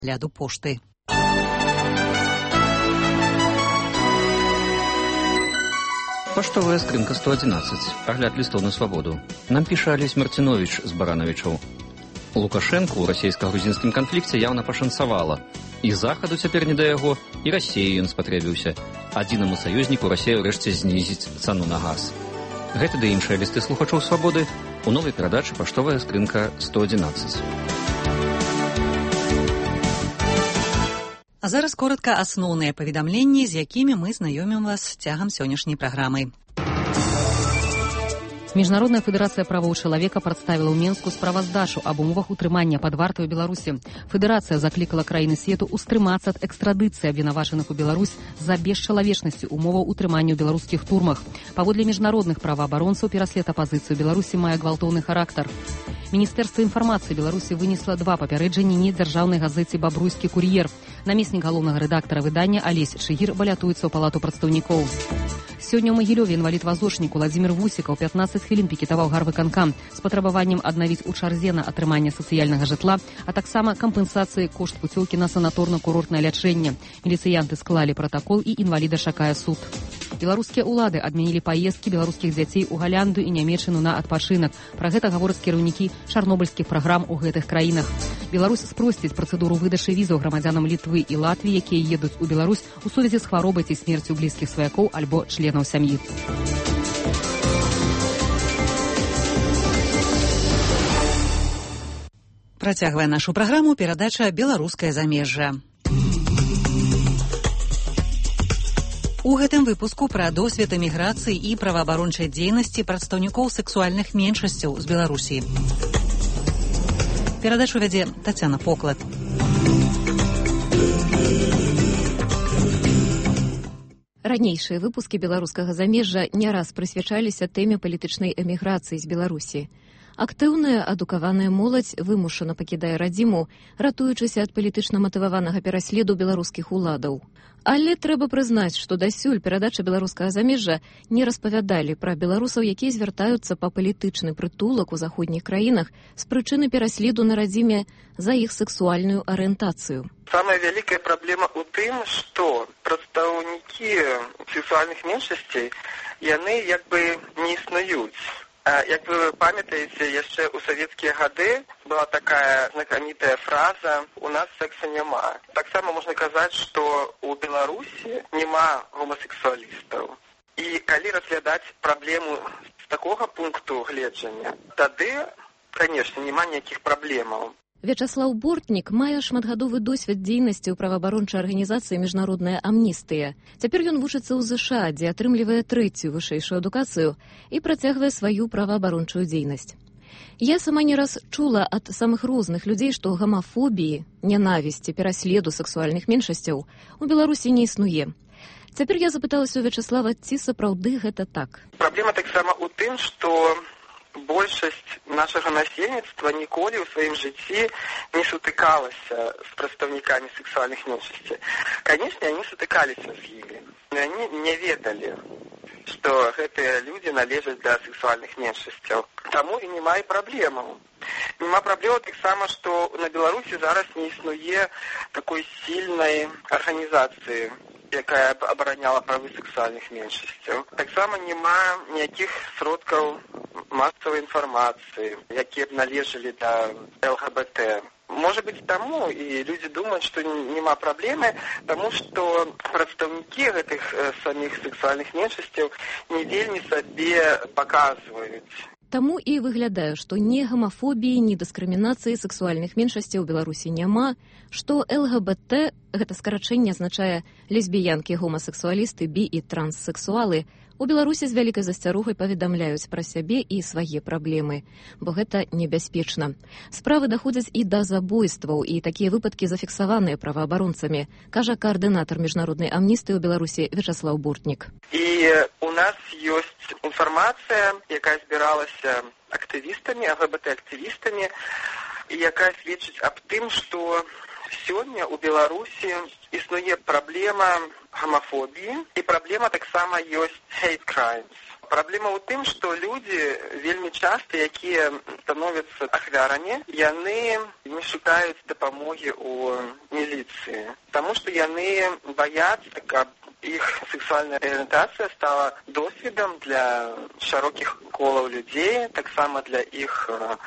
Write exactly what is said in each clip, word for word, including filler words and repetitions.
ляду пошты. Паштовая скрынка сто одиннадцать. Агляд лістоў на свабоду. Нам піша Алесь Марціновіч з Баранавічаў. Лукашэнку ў расійска-грузінскім канфлікце яўна пашанцавала. І захаду цяпер не да яго, і Расіі ён спатрэбіўся. Адзінаму саюзніку Расія ўрэшце знізіць цану на газ. Гэта ды іншыя лісты слухачоў свабоды у новай перадачы «Паштовая скрынка сто одиннадцать». А зараз коротка асноўныя паведамленні, з якімі мы знаёмім вас цягам сённяшняй праграмы. Міжнародная федэрацыя правоў чалавека прадставіла ў Менску справаздачу аб умовах утрымання пад вартай у Беларусі. Федэрацыя заклікала краіны свету ўстрымацца ад экстрадыцыі абвінавачаных у Беларусь за бесчалавечнасці умоваў утрымання ў беларускіх турмах. Паводле міжнародных праваабаронцаў, пераслед апазіцыі ў Беларусі мае гвалтоўны характар. Міністэрства інфармацыі Беларусі вынесла два папярэджанні недзяржаўнай газеце «Бабруйскі кур'ер». Намеснік галоўнага рэдактара выдання Алесь Шыгір балятуецца ў палату прадстаўнікоў. Сёння ў Магілёве інвалід-вазочнік Уладзімір Вусікаў пятнаццаць хвілін пікетаваў гарвыканкам з патрабаваннем аднавіць у чарзе на атрыманне сацыяльнага жытла, а таксама кампенсацыі кошт пуцёўкі на санаторна-курортнае лячэнне. Міліцыянты склалі пратакол і інваліда чакае суд. Беларускія ўлады адмянілі паездкі беларускіх дзяцей у Галландыю і Нямецчыну на адпачынак. Пра гэта гавораць кіраўнікі чарнобыльскіх праграм у гэтых краінах. Беларусь спросціць працэдуру выдачы візаў грамадзянам Літвы і Латвіі, якія едуць у Беларусь у сувязі з хваробай ці смерцю блізкіх сваякоў альбо членаў сям'і. Працягвае нашу праграму перадача «Беларускае замежжа». У гэтым выпуску пра досвед эміграцыі і праваабарончай дзейнасці прадстаўнікоў сексуальных меншасцяў з Беларусі. Перадачу вядзе Тацяна Поклад. Ранейшыя выпускі беларускага замежжа не раз прысвячаліся тэме палітычнай эміграцыі з Беларусі. Актыўная, адукаваная моладзь вымушана пакідае радзіму, ратуючыся ад палітычна матываванага пераследу беларускіх уладаў. Але трэба прызнаць, што дасюль перадача беларускага замежжа не распавядалі пра беларусаў, якія звяртаюцца па палітычны прытулак у заходніх краінах з прычыны пераследу на радзіме за іх сексуальную арыентацыю. Самая вялікая праблема ў тым, што прадстаўнікі сексуальных меншасцей, яны як бы не існуюць. Як вы памятаеце, яшчэ ў савецкія гады была такая знакамітая фраза «У нас секса няма». Таксама можна казаць, што ў Беларусі няма гомасексуалістаў. І калі разглядаць праблему з такога пункту гледжання, тады, канешне, няма ніякіх праблемаў. Вячаслаў Бортнік мае шматгадовы досвед дзейнасці ў праваабарончай арганізацыі «Міжнародная амністыя». Цяпер ён вучыцца ў ЗША, дзе атрымлівае трэцюю вышэйшую адукацыю і працягвае сваю праваабарончую дзейнасць. Я сама не раз чула ад самых розных людзей, што гамафобіі, нянавісці, пераследу сексуальных меншасцяў у Беларусі не існуе. Цяпер я запыталася ў Вячаслава, ці сапраўды гэта так. Праблема таксама ў тым, што большасць нашага насельніцтва ніколі ў сваім жыцці не сутыкалася з прадстаўнікамі сексуальных меншасцей. Канешне, они сутыкаліся з імі. Они не ведалі, што гэтыя людзі належаць да сексуальных меншасцяў. Таму і няма і праблемаў. Няма праблемаў таксама, што на Беларусі зараз не існуе такой сильнай арганізацыі, якая абараняла правы сексуальных меншасцяў. Таксама няма ніякіх сродкаў масавай інфармацыі, якія б належалі да эл гэ бэ тэ. Можа быць таму, і людзі думаюць, што няма праблемы, таму што прадстаўнікі гэтых э, саміх сексуальных меншасцяў не вельмі сабе паказваюць. Таму і выглядае, што ні гамафобіі, ні дыскрымінацыі сексуальных меншасцяў у Беларусі няма, што эл гэ бэ тэ, гэта скарачэнне азначае лесбіянкі, гомасексуалісты, бі і транссексуалы, у Беларусі з вялікай засцярогай паведамляюць пра сябе і свае праблемы, бо гэта небяспечна. Справы даходзяць і да забойстваў, і такія выпадкі зафіксаваныя праваабаронцамі, кажа каардынатар міжнароднай амністыі ў Беларусі Вячаслаў Бортнік. І у нас ёсць інфармацыя, якая збіралася актывістамі, эл гэ бэ тэ-актывістамі, якая сведчыць аб тым, што сёння ў Беларусі існуе праблема гамафобіі, і праблема таксама ёсць hate crimes. Праблема ў тым, што людзі вельмі часта, якія становяцца ахвярамі, яны не шукаюць дапамогі ў міліцыі, таму што яны баяцца, каб іх сексуальная арыентацыя стала досведам для шырокіх колаў людзей, таксама для іх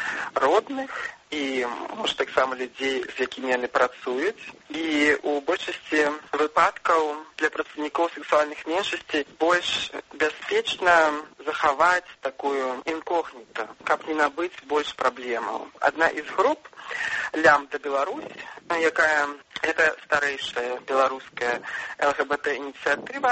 родных і, можа, таксама людзей, з якімі яны працуюць. І ў большасці выпадкаў для прадстаўнікоў сексуальных меншасцей больш бяспечна захаваць такую інкогніта, каб не набыць больш праблемаў. Адна з груп «Лямбда Беларусь», якая это старэйшая беларуская эл гэ бэ тэ ініцыятыва,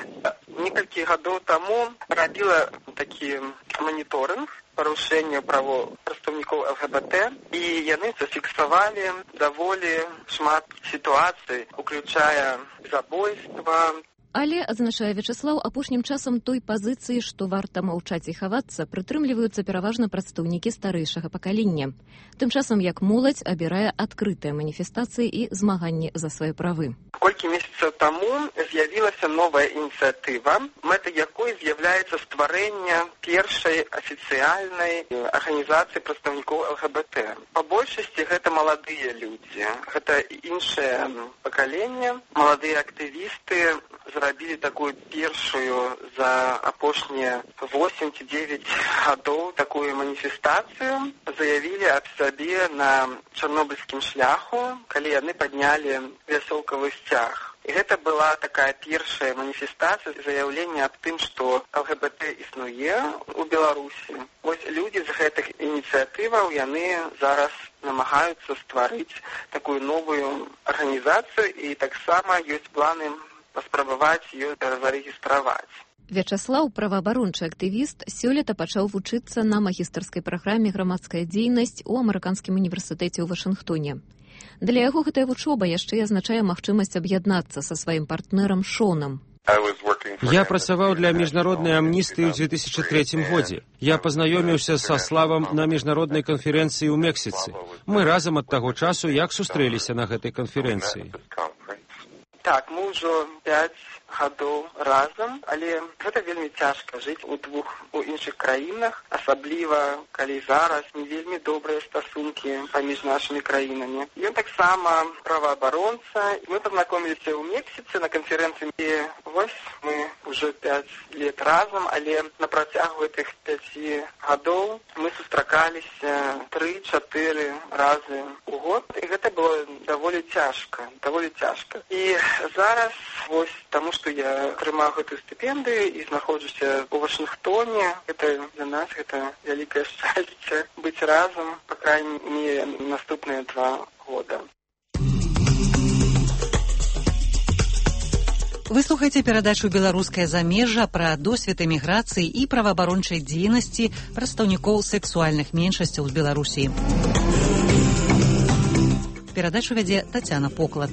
некалькі гадоў таму рабіла такі маніторынг парушэння правоў прадстаўнікоў эл гэ бэ тэ, і яны зафіксавалі даволі шмат сітуацый, уключая забойства. Але, адзначае Вячаслаў, апошнім часам той пазіцыі, што варта маўчаць і хавацца, прытрымліваюцца пераважна прадстаўнікі старэйшага пакалення. Тым часам, як моладзь абірае адкрытыя маніфестацыі і змаганні за свае правы. Колькі месяцаў таму з'явілася новая ініцыятыва, мэтай якой з'яўляецца стварэнне першай афіцыяльнай арганізацыі прадстаўнікоў эл гэ бэ тэ. Па большасці гэта маладыя людзі, гэта іншае пакаленне, маладыя актывісты зрабілі такую першую за апошнія восемь ці дзевяць гадоў такую маніфестацыю, заявілі аб сабе на чарнобыльскім шляху, калі яны паднялі вясёлкавы сцяг. І гэта была такая першая маніфестацыя, заяўленне аб тым, што эл гэ бэ тэ існуе ў Беларусі. Вось людзі з гэтых ініцыятываў, яны зараз намагаюцца стварыць такую новую арганізацыю, і таксама ёсць планы паспрабаваць ёй зарэгістраваць. Вячаслаў, праваабарончы актывіст, сёлета пачаў вучыцца на магістарскай праграме «Грамадская дзейнасць» у Амерыканскім універсітэце ў Вашынгтоне. Для яго гэтая вучоба яшчэ азначае магчымасць аб'яднацца са сваім партнерам Шонам. Я працаваў для міжнароднай амністыі ў две тысячы трэцім годзе. Я пазнаёміўся са Славам на міжнароднай канферэнцыі ў Мексіцы. Мы разам ад таго часу як сустрэліся на гэтай канферэнцыі. Так, мы ўжо пяць гадоў разам, але гэта вельмі цяжка жыць у двух у іншых краінах, асабліва калі зараз не вельмі добрыя стасункі паміж нашымі краінамі. Ён таксама праваабаронца. Мы пазнакоміліся ў Мексіцы на канферэнцыі. І вось мы ўжо пяць лет разам, але на працягу гэтых пяці гадоў мы сустракаліся тры-чатыры разы ў год, і гэта было даволі цяжка, даволі цяжка. І зараз, вось, таму што я атрымаў гэтую стыпендыю і знаходжуся ў Вашынгтоне, гэта для нас гэта вялікае шчасце быць разам, па крайней мере, наступныя два года. Вы слухаеце перадачу «Беларускае замежжа» пра досвед эміграцыі і праваабарончай дзейнасці прадстаўнікоў сексуальных меншасцяў з Беларусі. Перадачу вядзе Тацяна Поклад.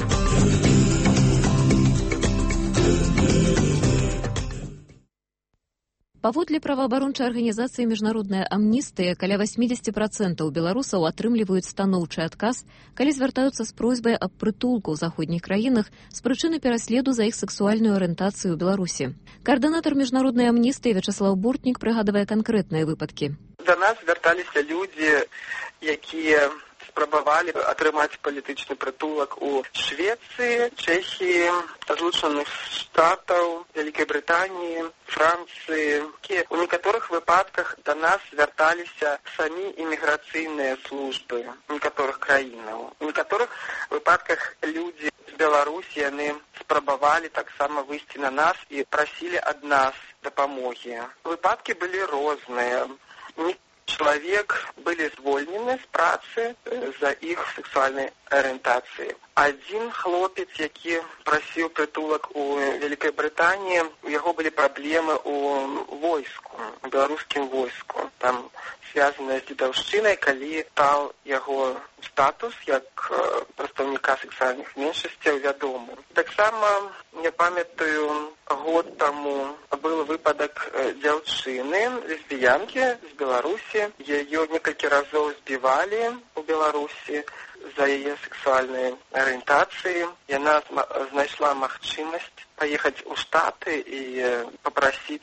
Паводле праваабарончай арганізацыі «Міжнародная амністыя» каля восемьдесят процентов беларусаў атрымліваюць станоўчы адказ, калі звяртаюцца з просьбай аб прытулку ў заходніх краінах з прычыны пераследу за іх сексуальную арыентацыю ў Беларусі. Каардынатар «Міжнароднай амністыі» Вячаслаў Бортнік прыгадвае канкрэтныя выпадкі. Да нас звярталіся людзі, якія спрабавалі атрымаць палітычны прытулак у Швецыі, Чэхіі, Злучаных Штатаў, Вялікай Брытаніі, Францыі. У некаторых выпадках да нас звярталіся самі іміграцыйныя службы некаторых краінаў. У некаторых выпадках людзі з Беларусі, яны спрабавалі таксама выйсці на нас і прасілі ад нас дапамогі. Выпадкі былі розныя. Чалавек былі звольнены з працы за іх сексуальнай арыентацыі. Адзін хлопец, які прасіў прытулак у Вялікай Брытаніі, у яго былі праблемы ў войску, у беларускім войску. Там звязаная з дзедаўшчынай, калі стаў яго статус як прадстаўніка сексуальных меншасцяў вядомы. Таксама, я памятаю, год таму быў выпадак дзяўчыны, лесбіянкі з Беларусі. Яе некалькі разоў збівалі у Беларусі за яе сексуальнай арыентацыі. Яна знайшла магчымасць паехаць у Штаты і папрасіць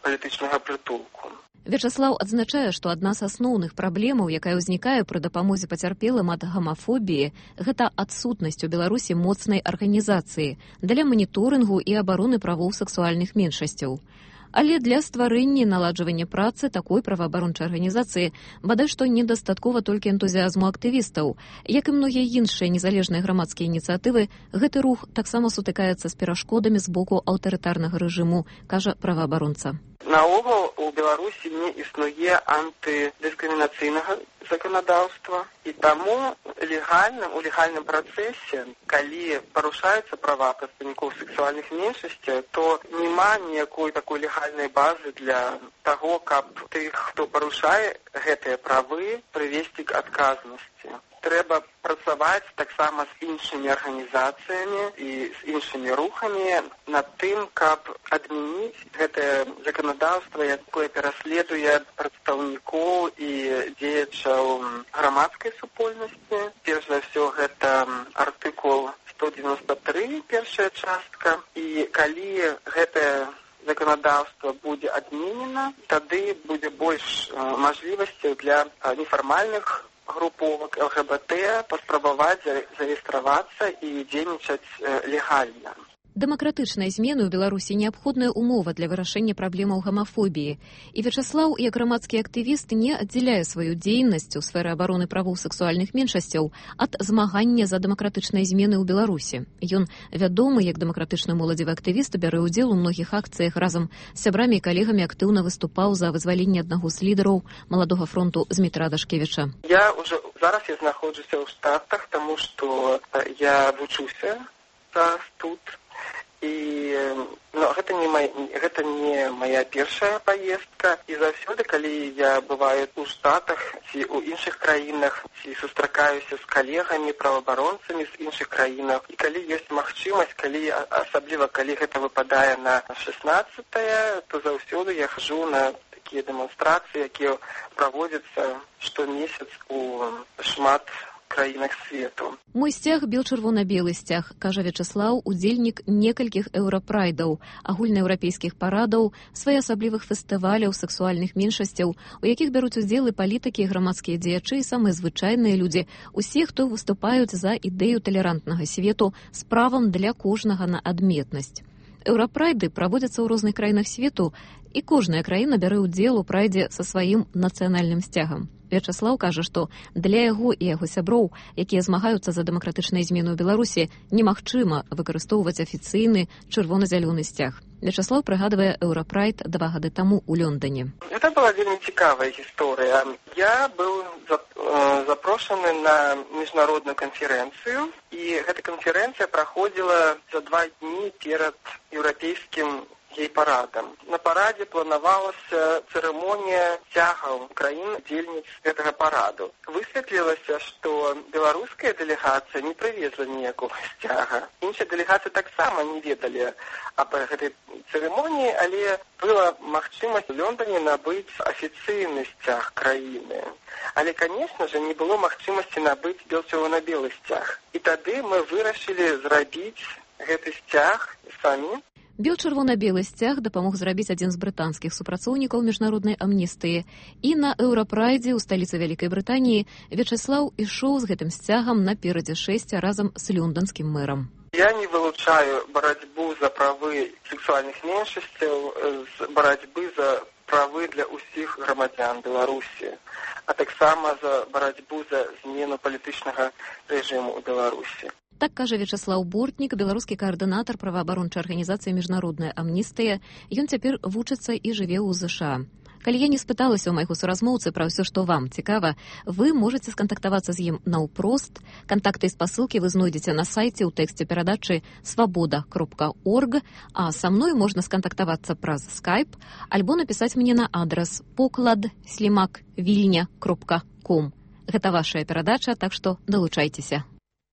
палітычнага прытулку. Вячаслаў адзначае, што адна з асноўных праблемаў, якая ўзнікае пры дапамозе пацярпелым ад гамафобіі, гэта адсутнасць у Беларусі моцнай арганізацыі для маніторынгу і абароны правоў сексуальных меншасцяў. Але для стварэння і наладжвання працы такой праваабарончай арганізацыі бадай што недастаткова толькі энтузіазму актывістаў. Як і многія іншыя незалежныя грамадскія ініцыятывы, гэты рух таксама сутыкаецца з перашкодамі з боку аўтарытарнага рэжыму, кажа праваабаронца. Наогул у Беларусі не існуе антыдыскрымінацыйнага заканадаўства, і таму легальным, у легальным працэсе, калі парушаюцца права прадстаўнікоў сексуальных меншасцяў, то няма ніякой такой легальнай базы для таго, каб тых, хто парушае гэтыя правы, прывесці к адказнасці. Трэба працаваць таксама з іншымі арганізацыямі і з іншымі рухамі над тым, каб адмяніць гэтае заканадаўства, якое пераследуе прадстаўнікоў і дзеячаў грамадскай супольнасці. Перш за ўсё, гэта артыкул сто девяносто три, першая частка, і калі гэтае заканадаўства будзе адменена, тады будзе больш мажлівасцяў для нефармальных груповак эл гэ бэ тэ паспрабаваць зарэгістравацца і дзейнічаць легальна. Дэмакратычныя змены ў Беларусі неабходная умова для вырашэння праблемаў гамафобіі. І Вячаслаў, як грамадскі актывіст, не аддзяляе сваю дзейнасць у сферы абароны правоў сексуальных меншасцяў ад змагання за дэмакратычныя змены ў Беларусі. Ён вядомы як дэмакратычны моладзевы актывіст, бярэ ўдзел у многіх акцыях, разам з сябрамі і калегамі актыўна выступаў за вызваленне аднаго з лідараў маладога фронту Змітра Дашкевіча. Я ўжо зараз я знаходжуся ў Штатах, таму што я вучуся тут. І ну, гэта не май, гэта не моя першая паездка, і заўсёды, калі я бываю у Штатах ці ў іншых краінах, ці сустракаюся з калегамі, праваабаронцамі з іншых краінах, і калі ёсць магчымасць, калі асабліва калі гэта выпадае на шэснаццатае, то заўсёды я хожу на такія дэманстрацыі, якія праводзяцца штомесяц у шмат краінах свету. Мой сцяг бел чырвона-белы сцяг, кажа Вячаслаў, удзельнік некалькіх еўрапрайдаў, агульнаеўрапейскіх парадаў, своеасаблівых фестываляў сексуальных меншасцяў, у якіх бяруць удзел і палітыкі, і грамадскія дзеячы, і самыя звычайныя людзі, усе, хто выступаюць за ідэю талерантнага свету з правам для кожнага на адметнасць. Еўрапрайды праводзяцца ў розных краінах свету, і кожная краіна бярэ ўдзел у прайдзе са сваім нацыянальным сцягам. Вячаслаў кажа, што для яго і яго сяброў, якія змагаюцца за дэмакратычныя змены ў Беларусі, немагчыма выкарыстоўваць афіцыйны чырвона-зялёны сцяг. Вячаслаў прыгадвае еўрапрайд два гады таму ў Лондоне. Гэта была вельмі цікавая гісторыя. Я быў запрошаны на міжнародную канферэнцыю, і гэта канферэнцыя праходзіла за два дні перад еўрапейскім гей-парадам. На парадзе планавалася цырымонія сцягаў краін удзельніц гэтага параду. Высветлілася, што беларуская дэлегацыя не прывезла ніякога сцяга. Іншыя дэлегацыі таксама не ведалі аб гэтай цырымоніі, але была магчымасць у Лондоне набыць афіцыйны сцяг краіны. Але, канешне ж, не было магчымасці набыць бел-чырвона-белы сцяг. І тады мы вырашылі зрабіць гэты сцяг самі. Бел-чырвона-белы сцяг дапамог зрабіць адзін з брытанскіх супрацоўнікаў міжнароднай амністыі. І на еўрапрайдзе ў сталіцы Вялікай Брытаніі Вячаслаў ішоў з гэтым сцягам наперадзе шэсця разам з лёнданскім мэрам. Я не вылучаю барацьбу за правы сексуальных меншасцяў з барацьбы за правы для ўсіх грамадзян Беларусі, а таксама за барацьбу за змену палітычнага рэжыму ў Беларусі. Так кажа Вячаслаў Бортнік, беларускі каардынатар праваабарончай арганізацыі «Міжнародная амністыя». Ён цяпер вучыцца і жыве ў ЗША. Калі я не спыталася ў майго суразмоўцы пра ўсё, што вам цікава, вы можаце скантактавацца з ім наўпрост. Кантакты і спасылкі вы знойдзеце на сайце ў тэксце перадачы свабода кропка орг, а са мной можна скантактавацца праз скайп альбо напісаць мне на адрас поклад слімак вільня кропка ком. Гэта вашая перадача, так што далучайцеся.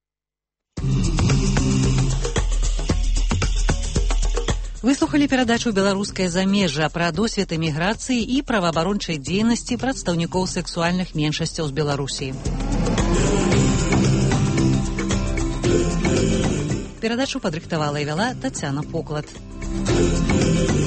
Выслухалі перадачу «Беларускае замежжа» пра досвед эміграцыі і праваабарончай дзейнасці прадстаўнікоў сексуальных меншасцяў з Беларусі. Перадачу падрыхтавала і вяла Тацяна Поклад.